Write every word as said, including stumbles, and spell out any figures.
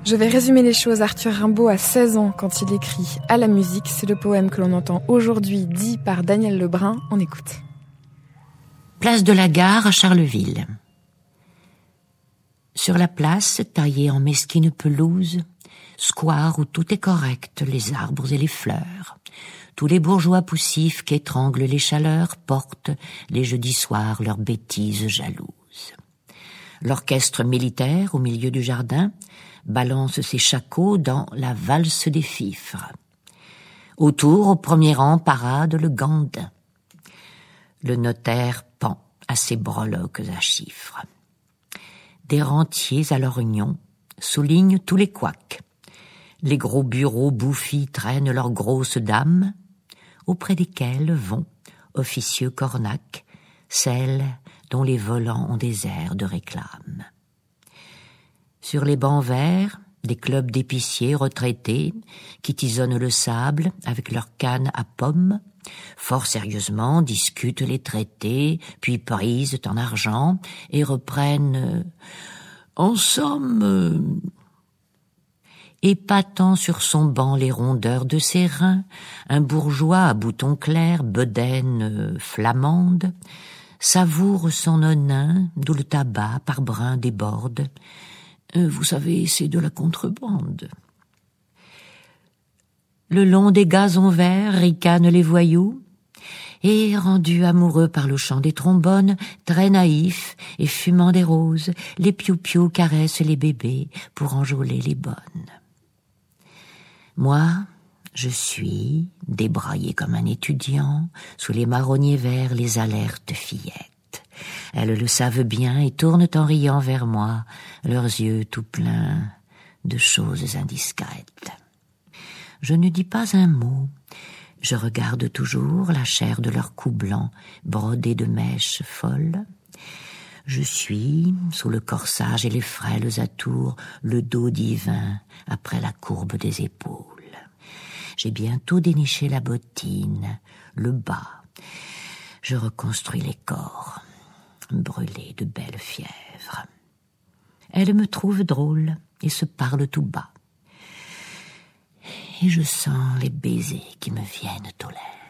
Je vais résumer les choses. Arthur Rimbaud a seize ans quand il écrit « À la musique ». C'est le poème que l'on entend aujourd'hui, dit par Daniel Lebrun. On écoute. Place de la Gare à Charleville. Sur la place, taillée en mesquine pelouse, square où tout est correct, les arbres et les fleurs, tous les bourgeois poussifs qu'étranglent les chaleurs portent, les jeudis soirs, leurs bêtises jalouses. L'orchestre militaire, au milieu du jardin, balance ses shakos dans la valse des fifres. Autour, au premier rang, parade le gandin. Le notaire pend à ses breloques à chiffres. Des rentiers à lorgnon soulignent tous les couacs. Les gros bureaux bouffis traînent leurs grosses dames, auprès desquelles vont, officieux cornacs, celles dont les volants ont des airs de réclame. Sur les bancs verts, des clubs d'épiciers retraités qui tisonnent le sable avec leurs cannes à pommes, fort sérieusement discutent les traités, puis prisent en argent et reprennent « En somme... Euh... » Épatant sur son banc les rondeurs de ses reins, un bourgeois à boutons clairs, bedaine flamande, savoure son onin, d'où le tabac par brin déborde. Vous savez, c'est de la contrebande. Le long des gazons verts ricanent les voyous, et, rendus amoureux par le chant des trombones, très naïfs et fumant des roses, les piou-piou caressent les bébés pour enjôler les bonnes. Moi, je suis, débraillé comme un étudiant, sous les marronniers verts, les alertes fillettes. Elles le savent bien et tournent en riant vers moi, leurs yeux tout pleins de choses indiscrètes. Je ne dis pas un mot, je regarde toujours la chair de leur cou blanc, brodé de mèches folles. Je suis, sous le corsage et les frêles atours, le dos divin après la courbe des épaules. J'ai bientôt déniché la bottine, le bas. Je reconstruis les corps, brûlés de belle fièvre. Elles me trouvent drôle et se parlent tout bas. Et je sens les baisers qui me viennent aux lèvres.